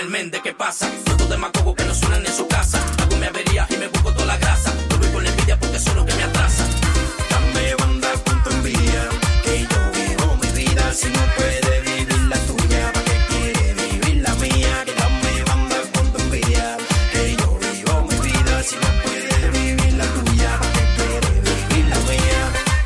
el Méndez, ¿qué pasa? Fotos de Macobo que no suenan ni en su casa. Hago mi avería y me busco toda la grasa. No voy con la envidia porque eso es lo que me atrasa. Dame banda con tu envidia, que yo vivo mi vida. Si no puedes vivir la tuya, ¿para qué quieres vivir la mía? Que dame banda con tu envidia, que yo vivo mi vida. Si no puedes vivir la tuya, ¿para qué quieres vivir la mía?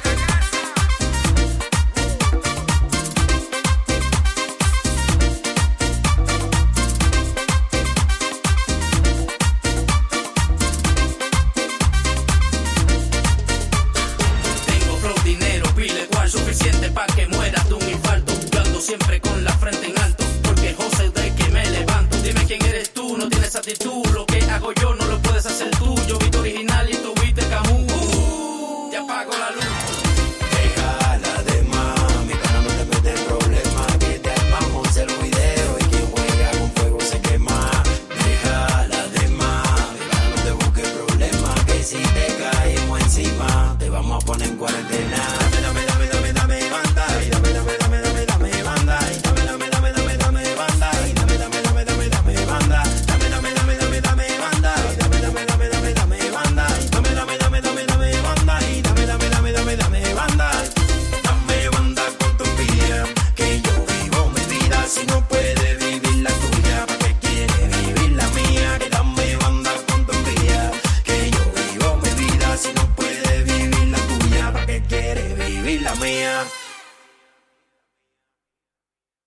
Suficiente pa' que mueras de un infarto. Yo ando siempre con la frente en alto, porque José de que me levanto. Dime quién eres tú, no tienes actitud. Lo que hago yo no lo puedes hacer tú. Yo viste original y tú viste Camus. Te apago la luz. Déjala de mami, para no te metes en problemas. Que te armamos el video y quien juega con fuego se quema. Déjala de mami, para no te busques problemas. Que si te caemos encima, te vamos a poner en cuarentena. Si no puedes vivir la tuya, ¿para qué quieres vivir la mía? Que dame banda con tu envidia, que yo vivo mi vida. Si no puedes vivir la tuya, ¿para qué quieres vivir la mía?